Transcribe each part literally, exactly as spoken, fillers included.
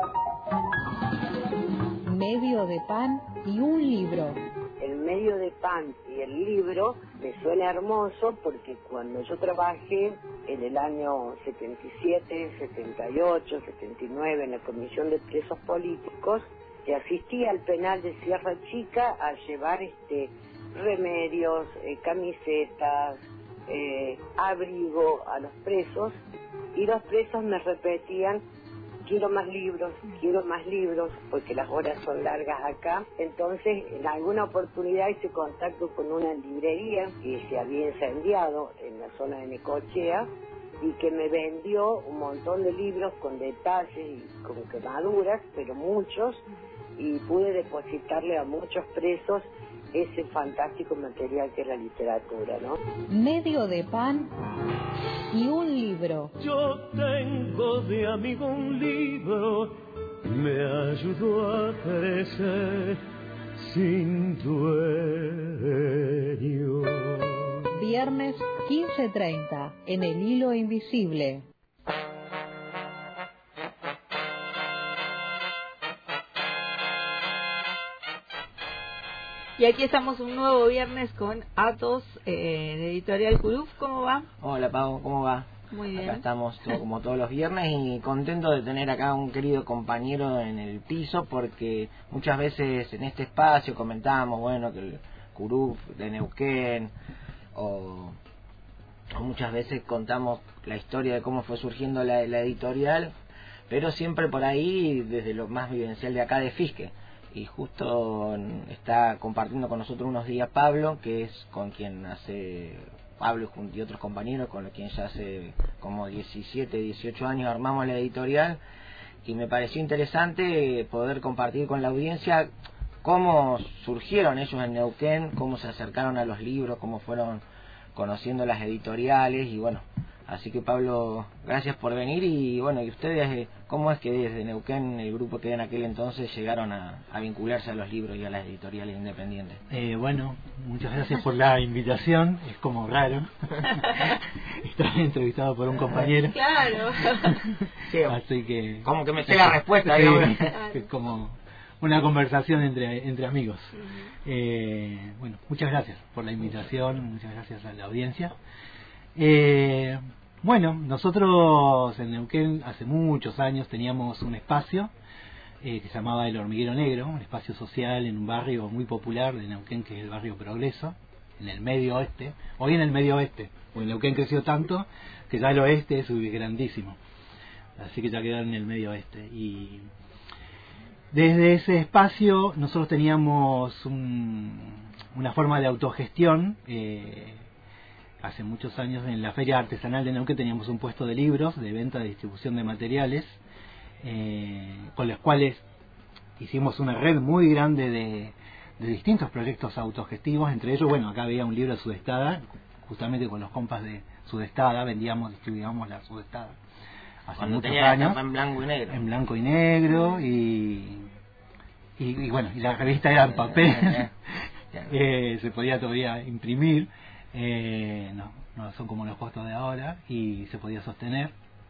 Medio de pan y un libro. El medio de pan y el libro me suena hermoso porque cuando yo trabajé en el año setenta y siete, setenta y ocho, setenta y nueve en la Comisión de Presos Políticos, que asistí al penal de Sierra Chica a llevar este remedios, eh, camisetas, eh, abrigo a los presos, y los presos me repetían: quiero más libros, quiero más libros, porque las horas son largas acá. Entonces, en alguna oportunidad hice contacto con una librería que se había incendiado en la zona de Necochea y que me vendió un montón de libros con detalles y con quemaduras, pero muchos, y pude depositarle a muchos presos ese fantástico material que es la literatura, ¿no? Medio de pan y un libro. Yo tengo de amigo un libro, me ayudó a crecer sin dueño. Viernes quince treinta, en El Hilo Invisible. Y aquí estamos un nuevo viernes con Atos, eh, de Editorial Curuf. ¿Cómo va? Hola, Pau, ¿cómo va? Muy bien. Acá estamos todo, como todos los viernes, y contento de tener acá un querido compañero en el piso, porque muchas veces en este espacio comentamos, bueno, que el Curuf de Neuquén, o, o muchas veces contamos la historia de cómo fue surgiendo la, la editorial, pero siempre por ahí desde lo más vivencial de acá de Fisque. Y justo está compartiendo con nosotros unos días Pablo, que es con quien hace, Pablo y otros compañeros, con los quien ya hace como diecisiete, dieciocho años armamos la editorial, y me pareció interesante poder compartir con la audiencia cómo surgieron ellos en Neuquén, cómo se acercaron a los libros, cómo fueron conociendo las editoriales, y bueno, así que Pablo, gracias por venir. Y bueno, ¿y ustedes cómo es que desde Neuquén, el grupo que en aquel entonces, llegaron a, a vincularse a los libros y a las editoriales independientes? Eh, bueno, muchas gracias por la invitación, es como raro estar entrevistado por un compañero. Claro. Sí, así que... como que me sé la respuesta, sí, digamos. es como una conversación entre entre amigos. Uh-huh. eh, bueno, muchas gracias por la invitación, muchas gracias a la audiencia. Eh, bueno, nosotros en Neuquén hace muchos años teníamos un espacio eh, que se llamaba El Hormiguero Negro, un espacio social en un barrio muy popular de Neuquén, que es el barrio Progreso, en el medio oeste. Hoy en el medio oeste, porque Neuquén creció tanto que ya el oeste es grandísimo, así que ya quedó en el medio oeste. Y desde ese espacio nosotros teníamos un, una forma de autogestión. eh, Hace muchos años en la Feria Artesanal de Neuquén teníamos un puesto de libros, de venta, de distribución de materiales, eh, con los cuales hicimos una red muy grande de, de distintos proyectos autogestivos. Entre ellos, bueno, acá había un libro de Sudestada, justamente con los compas de Sudestada, vendíamos, distribuíamos la Sudestada hace Cuando muchos tenía años. En blanco y negro. En blanco y negro, y, y, y bueno, y la revista era en papel, eh, se podía todavía imprimir. Eh, no, no son como los costos de ahora, y se podía sostener.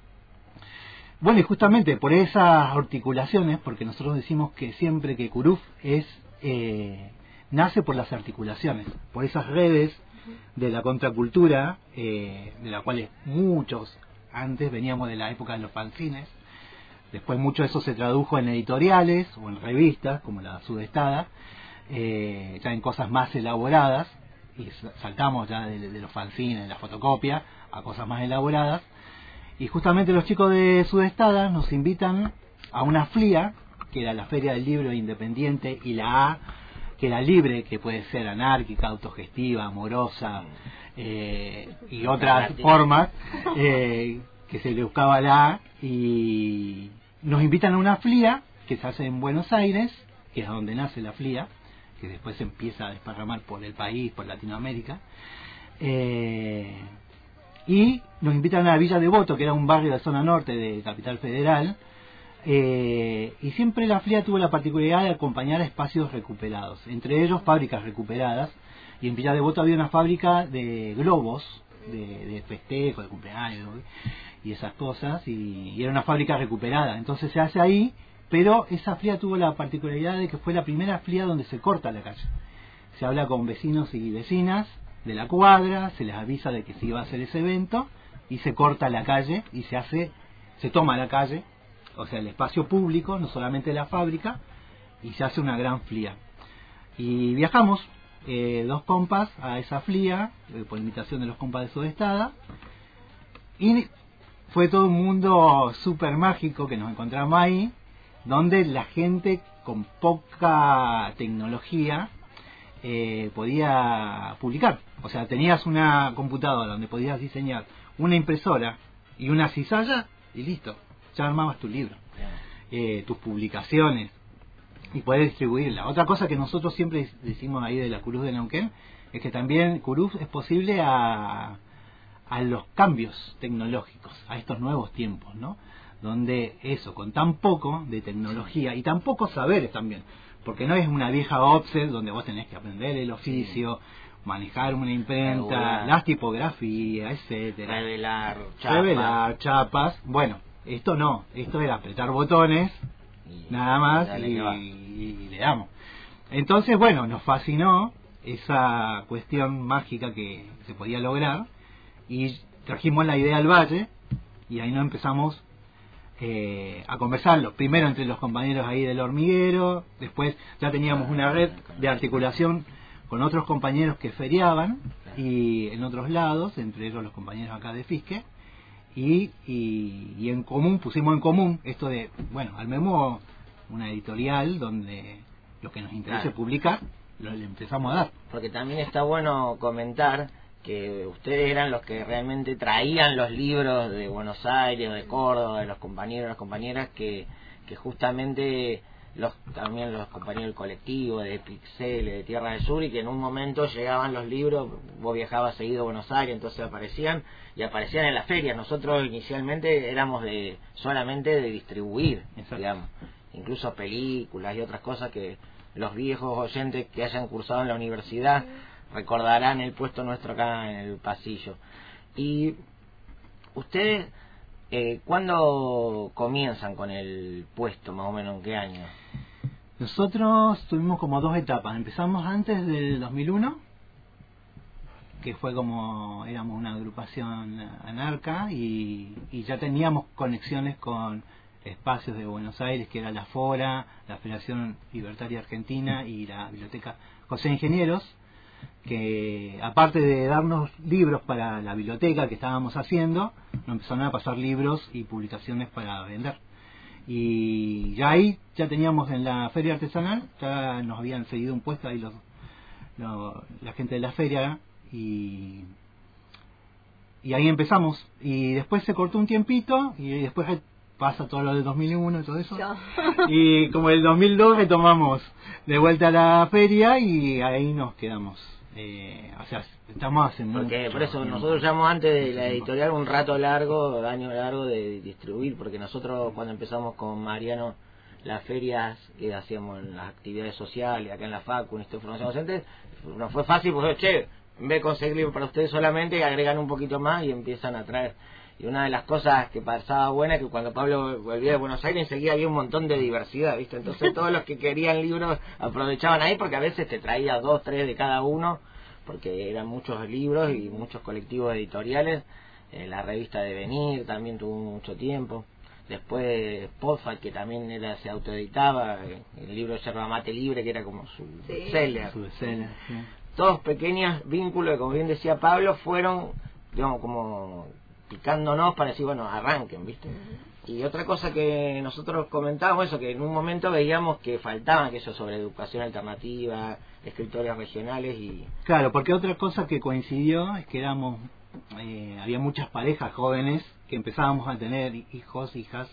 Bueno, y justamente por esas articulaciones, porque nosotros decimos que siempre que Curuf es eh, nace por las articulaciones, por esas redes de la contracultura, eh, de las cuales muchos antes veníamos de la época de los fanzines. Después mucho de eso se tradujo en editoriales o en revistas como la Sudestada, eh, ya en cosas más elaboradas, y saltamos ya de, de los fanzines, de la fotocopia, a cosas más elaboradas. Y justamente los chicos de Sudestada nos invitan a una FLIA, que era la Feria del Libro Independiente, y la A, que era libre, que puede ser anárquica, autogestiva, amorosa, eh, y otras formas, eh, que se le buscaba la A. Y nos invitan a una FLIA que se hace en Buenos Aires, que es donde nace la FLIA, que después se empieza a desparramar por el país, por Latinoamérica, eh, y nos invitan a la Villa Devoto, que era un barrio de zona norte de Capital Federal, eh, y siempre la FLIA tuvo la particularidad de acompañar a espacios recuperados, entre ellos fábricas recuperadas, y en Villa Devoto había una fábrica de globos, de, de festejo, de cumpleaños, y esas cosas, y, y era una fábrica recuperada. Entonces se hace ahí pero esa fría tuvo la particularidad de que fue la primera fría donde se corta la calle. Se habla con vecinos y vecinas de la cuadra, se les avisa de que se iba a hacer ese evento y se corta la calle y se hace, se toma la calle, o sea el espacio público, no solamente la fábrica, y se hace una gran fría. Y viajamos eh, dos compas a esa fría, eh, por invitación de los compas de Sudestada, y fue todo un mundo súper mágico que nos encontramos ahí, donde la gente con poca tecnología eh, podía publicar. O sea, tenías una computadora donde podías diseñar una impresora y una cizalla y listo, ya armabas tu libro, eh, tus publicaciones y poder distribuirla. Otra cosa que nosotros siempre decimos ahí de la Curuz de Neuquén es que también Curuz es posible a, a los cambios tecnológicos, a estos nuevos tiempos, ¿no? Donde eso, con tan poco de tecnología y tan pocos saberes también, porque no es una vieja offset donde vos tenés que aprender el oficio, manejar una imprenta, Regular. las tipografías, etcétera, revelar chapas. revelar chapas. Bueno, esto no, esto era apretar botones y nada más y, y, y le damos. Entonces, bueno, nos fascinó esa cuestión mágica que se podía lograr y trajimos la idea al Valle y ahí nos empezamos Eh, a conversarlo, primero entre los compañeros ahí del hormiguero, después ya teníamos una red de articulación con otros compañeros que feriaban y en otros lados, entre ellos los compañeros acá de Fisque, y, y, y en común, pusimos en común esto de, bueno, armemos una editorial donde lo que nos interese claro. publicar, lo le empezamos a dar. Porque también está bueno comentar que ustedes eran los que realmente traían los libros de Buenos Aires, de Córdoba, de los compañeros y las compañeras que, que justamente los también los compañeros del colectivo, de Pixel, de Tierra del Sur, y que en un momento llegaban los libros, vos viajabas seguido a Buenos Aires, entonces aparecían, y aparecían en las ferias. Nosotros inicialmente éramos de solamente de distribuir, Exacto. digamos, incluso películas y otras cosas que los viejos oyentes que hayan cursado en la universidad recordarán el puesto nuestro acá en el pasillo. Y ustedes, eh, ¿cuándo comienzan con el puesto, más o menos en qué año? Nosotros tuvimos como dos etapas. Empezamos antes del dos mil uno, que fue como éramos una agrupación anarca y, y ya teníamos conexiones con espacios de Buenos Aires, que era la Fora, la Federación Libertaria Argentina y la Biblioteca José Ingenieros, que aparte de darnos libros para la biblioteca que estábamos haciendo, nos empezaron a pasar libros y publicaciones para vender. Y ya ahí, ya teníamos en la feria artesanal, ya nos habían cedido un puesto ahí los, los, la gente de la feria, y, y ahí empezamos. Y después se cortó un tiempito, y después pasa todo lo del dos mil uno y todo eso. Ya. Y como el dos mil dos retomamos de vuelta a la feria y ahí nos quedamos. Eh, o sea, estamos hace mucho. Porque por eso nosotros llevamos antes de la editorial un rato largo, año largo de distribuir, porque nosotros cuando empezamos con Mariano las ferias que hacíamos en las actividades sociales, acá en la Facu, en Instituto de Formación Docente, nos fue fácil porque, che, en vez de conseguir libros para ustedes solamente, agregan un poquito más y empiezan a traer. Y una de las cosas que pasaba buena es que cuando Pablo volvía de Buenos Aires enseguida había un montón de diversidad, ¿viste? Entonces todos los que querían libros aprovechaban ahí, porque a veces te traía dos, tres de cada uno, porque eran muchos libros y muchos colectivos editoriales. Eh, la revista Devenir también tuvo mucho tiempo. Después Pofa, que también era, se autoeditaba, el libro Yerba Mate Libre, que era como su sí. seller. Su seller, sí. Todos pequeños vínculos que, como bien decía Pablo, fueron, digamos, como picándonos para decir, bueno, arranquen, ¿viste? Y otra cosa que nosotros comentábamos, eso, que en un momento veíamos que faltaban aquello sobre educación alternativa, escritores regionales y... Claro, porque otra cosa que coincidió es que éramos, eh, había muchas parejas jóvenes que empezábamos a tener hijos, hijas,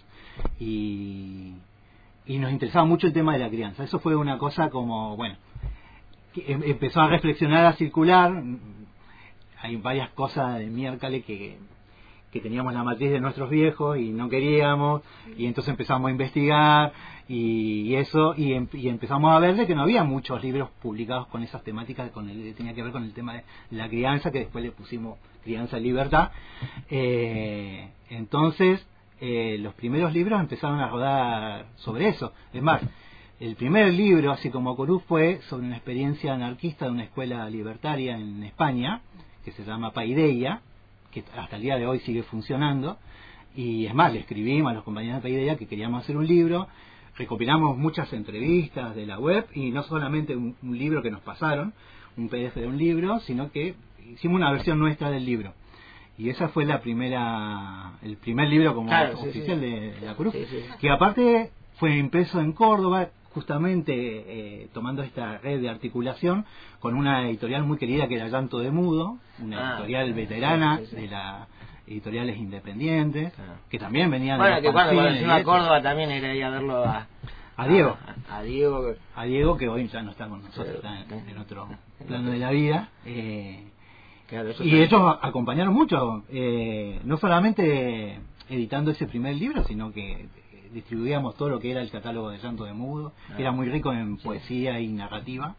y, y nos interesaba mucho el tema de la crianza. Eso fue una cosa como, bueno, que empezó a reflexionar, a circular. Hay varias cosas de miércoles que... que teníamos la matriz de nuestros viejos y no queríamos, y entonces empezamos a investigar y, y eso y, em, y empezamos a ver de que no había muchos libros publicados con esas temáticas, con el, que tenía que ver con el tema de la crianza, que después le pusimos Crianza en Libertad. Eh, entonces eh, los primeros libros empezaron a rodar sobre eso. Es más, el primer libro, así como Corú, fue sobre una experiencia anarquista de una escuela libertaria en España, que se llama Paideia, que hasta el día de hoy sigue funcionando. Y es más, le escribimos a los compañeros de Paideia que queríamos hacer un libro, recopilamos muchas entrevistas de la web, y no solamente un, un libro que nos pasaron, un P D F de un libro, sino que hicimos una versión nuestra del libro. Y esa fue la primera, el primer libro como claro, sí, oficial sí. De, de la Cruz, sí, sí. que aparte fue impreso en Córdoba, justamente eh, tomando esta red de articulación con una editorial muy querida que era Llanto de Mudo, una ah, editorial veterana sí, sí, sí. de las editoriales independientes, claro. que también venían bueno, de que cuando, cuando fanzines se y iba a eso. Córdoba también era ir a verlo a, A Diego. A, a Diego. A Diego, que hoy ya no está con nosotros, está en, en otro plano de la vida. Eh, claro, eso y también. ellos acompañaron mucho, eh, no solamente editando ese primer libro, sino que distribuíamos todo lo que era el catálogo de Llanto de Mudo, Ah, que era muy rico en sí. poesía y narrativa,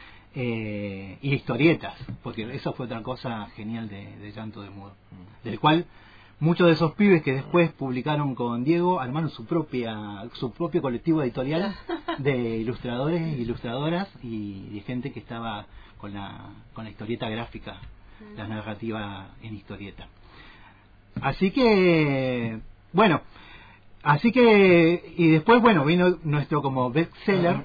eh, y historietas, porque eso fue otra cosa genial de, de Llanto de Mudo, del cual muchos de esos pibes que después publicaron con Diego armaron su propia su propio colectivo editorial de ilustradores e ilustradoras y de gente que estaba con la con la historieta gráfica, la narrativa en historieta. Así que bueno, así que y después bueno vino nuestro como bestseller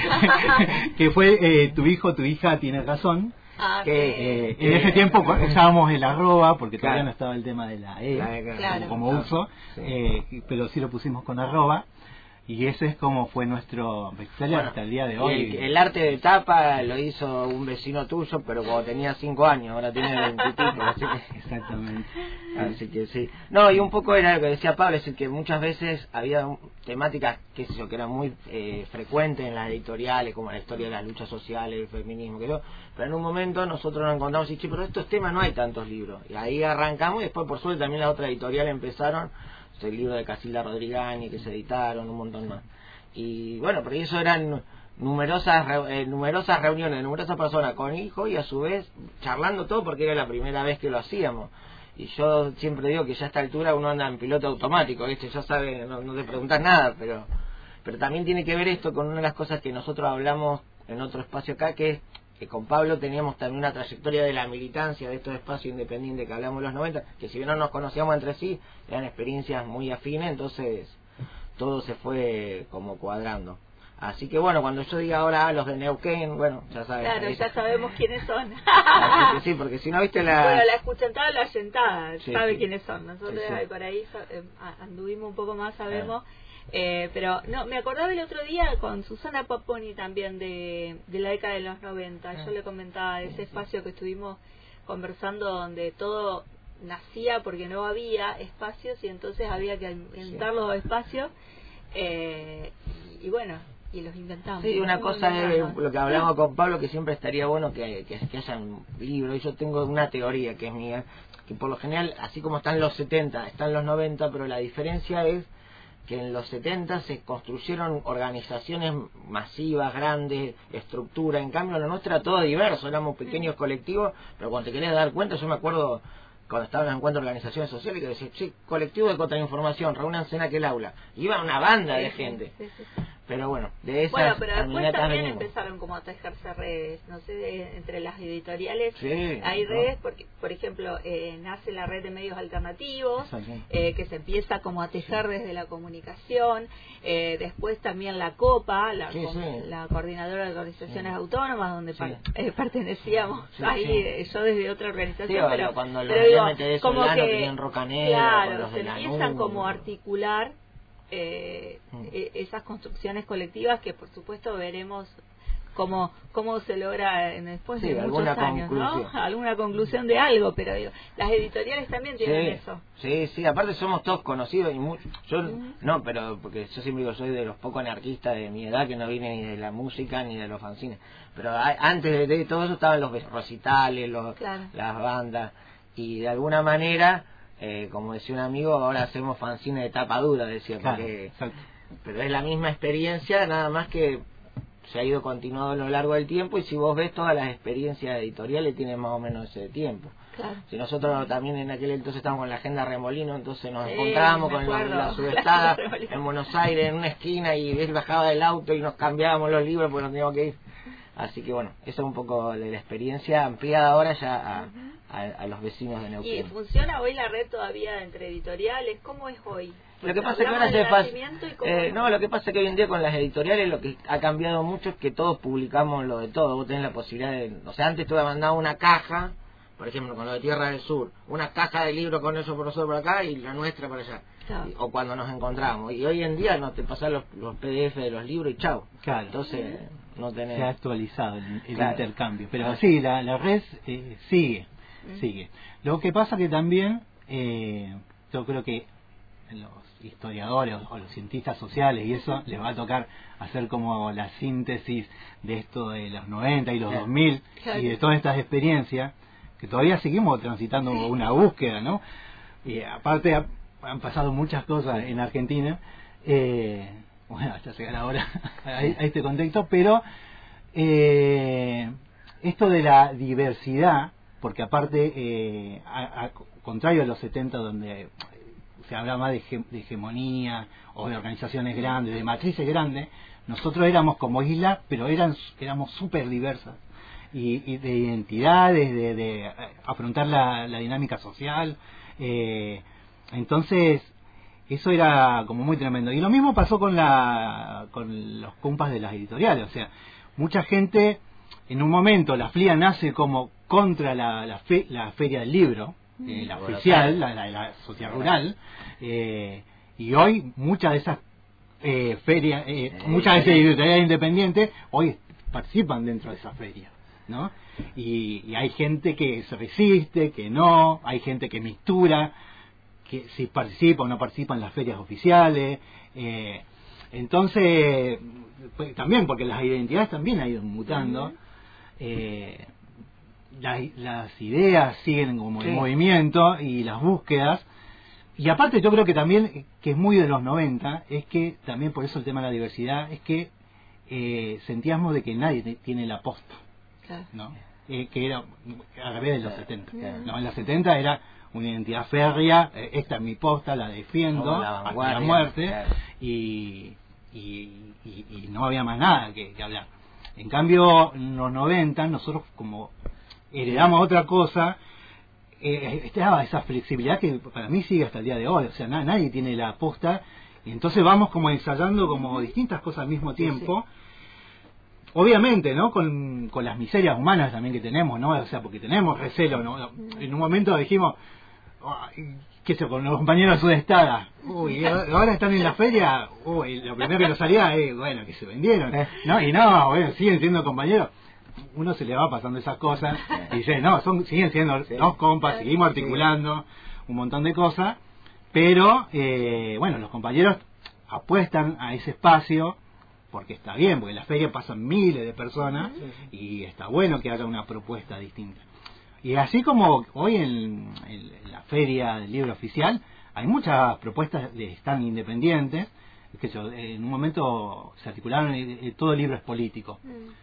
que fue eh, Tu hijo, tu hija tiene razón. Ah, Que sí. eh, en ese tiempo usábamos el arroba porque Claro. todavía no estaba el tema de la E Claro, claro. como, como uso, Sí. eh, pero sí lo pusimos con arroba, y ese es como fue nuestro bestseller Bueno, hasta el día de y hoy. El, el arte de tapa lo hizo un vecino tuyo, pero cuando tenía cinco años, ahora tiene veintipico, así que... Exactamente. Así que sí. No, y un poco era lo que decía Pablo, es decir, que muchas veces había un- temáticas, qué sé yo, que eran muy eh, frecuentes en las editoriales, como la historia de las luchas sociales, el feminismo, que yo, pero en un momento nosotros nos encontramos y, che, pero estos temas no hay tantos libros. Y ahí arrancamos, y después por suerte también las otras editoriales empezaron, o sea, el libro de Casilda Rodrigani, que se editaron, un montón más. Y bueno, pero eso eran numerosas re- eh, numerosas reuniones, numerosas personas con hijos y a su vez charlando todo porque era la primera vez que lo hacíamos. Y yo siempre digo que ya a esta altura uno anda en piloto automático, ¿viste? Ya sabe, no, no te preguntas nada, pero pero también tiene que ver esto con una de las cosas que nosotros hablamos en otro espacio acá, que es que con Pablo teníamos también una trayectoria de la militancia de estos espacios independientes que hablamos en los noventa, que si bien no nos conocíamos entre sí, eran experiencias muy afines, entonces todo se fue como cuadrando. Así que bueno, cuando yo diga ahora ah, los de Neuquén, bueno, ya sabes. Claro, ahí- ya sabemos quiénes son. Así que sí, porque si no viste la... Bueno, la escuchantada la sentada, Sí, sabe sí. quiénes son. Nosotros Sí, sí. ahí por ahí eh, anduvimos un poco más, sabemos. Eh, pero no, me acordaba el otro día con Susana Paponi también de, de la década de los noventa. Yo le comentaba de ese espacio que estuvimos conversando donde todo nacía porque no había espacios y entonces había que inventar los espacios. Eh, y, y bueno, y los inventamos. Sí, una Fuimos cosa es inventando. lo que hablamos con Pablo, que siempre estaría bueno que, que, que haya un libro. Y yo tengo una teoría que es mía, que por lo general, así como están los setenta, están los noventa, pero la diferencia es que en los setenta se construyeron organizaciones masivas, grandes, estructura. En cambio, lo nuestro era todo diverso, éramos pequeños colectivos, pero cuando te querías dar cuenta, yo me acuerdo cuando estaban en encuentro de organizaciones sociales que decía, che, colectivo de contrainformación, reúnanse en aquel aula. Iba una banda de Sí, gente. sí, sí. Pero bueno, de esas Bueno, pero después caminatas también venimos. empezaron como a tejerse redes, no sé, de- entre las editoriales Sí, hay ¿no? redes, porque por ejemplo eh, nace la red de medios alternativos, Exacto. eh, que se empieza como a tejer desde la comunicación, eh, después también la COPA, la, Sí, com- sí. la Coordinadora de Organizaciones Sí. Autónomas, donde Sí. par- eh, pertenecíamos, Sí, ahí sí. eh, yo desde otra organización, Sí, o pero, cuando los pero digo, M T D como Solano que, tenían Roca Negra, con claro, los se de Lanús. empiezan como a articular eh, Mm. e- esas construcciones colectivas que por supuesto veremos cómo cómo se logra en después Sí, de muchos alguna años, ¿no? conclusión. Alguna conclusión de algo, pero digo, las editoriales también tienen Sí, eso. sí, sí, aparte somos todos conocidos y muchos. Yo Ujú. no, pero porque yo siempre digo, soy de los pocos anarquistas de mi edad que no vine ni de la música ni de los fanzines. Pero a- antes de, de todo eso estaban los recitales, los, Claro. las bandas, y de alguna manera, eh, como decía un amigo, ahora hacemos fanzines de tapa dura, decía, Claro, porque, exacto. pero es la misma experiencia, nada más que se ha ido continuando a lo largo del tiempo, y si vos ves todas las experiencias editoriales tienen más o menos ese tiempo. Claro. Si nosotros también en aquel entonces estábamos con la agenda Remolino, entonces nos Sí, encontrábamos me con la, acuerdo. la subestada Remolino. en Buenos Aires, en una esquina, y él bajaba del auto y nos cambiábamos los libros porque nos teníamos que ir. Así que bueno, eso es un poco de la experiencia ampliada ahora ya a, uh-huh. a, a los vecinos de Neuquén. ¿Y funciona hoy la red todavía entre editoriales? ¿Cómo es hoy? Lo que pasa es que ahora se fácil. Eh, no, lo que pasa es que hoy en día con las editoriales lo que ha cambiado mucho es que todos publicamos lo de todo. Vos tenés la posibilidad de... O sea, antes te había mandado una caja, por ejemplo, con lo de Tierra del Sur, una caja de libros con eso por nosotros por acá y la nuestra por allá. Claro. Y, o cuando nos encontramos. Y hoy en día no te pasás los, los P D F de los libros y chao. Claro. Entonces no tenés... Se ha actualizado el, el claro. intercambio. Pero claro. sí, la, la red eh, sigue, mm. sigue. Lo que pasa que también, eh, yo creo que los historiadores o los cientistas sociales y eso les va a tocar hacer como la síntesis de esto de los noventa y los dos mil claro. y de todas estas experiencias que todavía seguimos transitando una búsqueda, ¿no? Y aparte ha, han pasado muchas cosas en Argentina, eh, bueno, hasta llegar ahora a, a este contexto, pero eh, esto de la diversidad, porque aparte, eh, a, a, contrario a los setenta donde se habla más de, hege- de hegemonía o de organizaciones grandes, de matrices grandes, nosotros éramos como isla, pero eran éramos súper diversas, y, y de identidades, de, de afrontar la, la dinámica social, eh, entonces eso era como muy tremendo. Y lo mismo pasó con la con los compas de las editoriales, o sea, mucha gente, en un momento la F L I A nace como contra la, la, fe, la feria del libro, Eh, la oficial, la, la, la sociedad rural, eh, y hoy muchas de esas eh, ferias, eh, muchas de esas editoriales independientes hoy participan dentro de esa feria, ¿no? Y, y hay gente que se resiste, que no, hay gente que mistura, que si participa o no participa en las ferias oficiales, eh, entonces, pues, también porque las identidades también han ido mutando, eh, Las, las ideas siguen como sí. en movimiento y las búsquedas, y aparte yo creo que también, que es muy de los noventa, es que también por eso el tema de la diversidad, es que eh, sentíamos de que nadie te, tiene la posta, claro. ¿no? Eh, que era al revés de los setenta, claro. ¿no? En los setenta era una identidad férrea, eh, esta es mi posta, la defiendo la hasta la muerte, claro. y, y, y, y no había más nada que, que hablar. En cambio en los noventa nosotros como heredamos otra cosa, eh, estaba esa flexibilidad que para mí sigue hasta el día de hoy, o sea, na, nadie tiene la posta, y entonces vamos como ensayando como distintas cosas al mismo tiempo, sí, sí. Obviamente, ¿no? Con, con las miserias humanas también que tenemos, ¿no? O sea, porque tenemos recelo, ¿no? En un momento dijimos, oh, qué sé, con los compañeros de Sudestada, uy, ahora están en la feria, uy, lo primero que nos salía es, bueno, que se vendieron, ¿no? Y no, bueno, siguen siendo compañeros. Uno se le va pasando esas cosas y dice, no, son siguen siendo sí. dos compas, seguimos articulando sí. un montón de cosas, pero eh, bueno, los compañeros apuestan a ese espacio porque está bien, porque en la feria pasan miles de personas sí. y está bueno que haya una propuesta distinta. Y así como hoy en, en la feria del libro oficial hay muchas propuestas de stand independientes, que en un momento se articularon y todo el libro es político. Mm.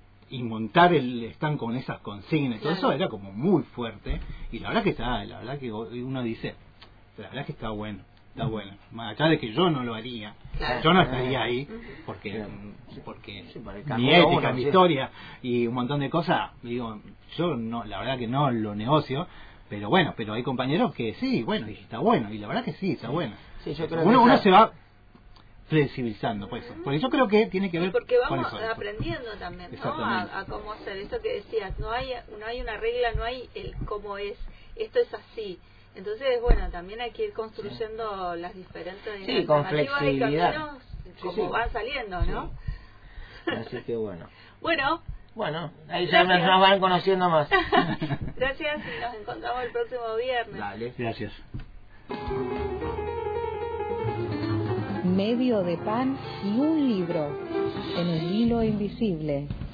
Y montar el stand con esas consignas, claro. todo eso era como muy fuerte, y la verdad que está, la verdad que uno dice, la verdad que está bueno, está uh-huh. bueno, más allá de que yo no lo haría, claro. yo no estaría ahí, porque uh-huh. porque sí, mi ética, uno, mi sí. historia y un montón de cosas, digo, yo no, la verdad que no lo negocio, pero bueno, pero hay compañeros que sí, bueno, y está bueno, y la verdad que sí, está bueno. Sí, yo creo uno, que uno se va flexibilizando, pues eso. Porque yo creo que tiene que ver y porque vamos con eso, aprendiendo también, ¿no? A, a cómo hacer esto que decías, no hay no hay una regla, no hay el cómo es, esto es así. Entonces, bueno, también hay que ir construyendo sí. las diferentes sí, con flexibilidad, caminos, como sí, sí. van saliendo, ¿no? Sí. Así que bueno. Bueno, bueno, ahí ya nos, nos van conociendo más. Gracias y nos encontramos el próximo viernes. Dale, gracias. Medio de pan y un libro en el hilo invisible.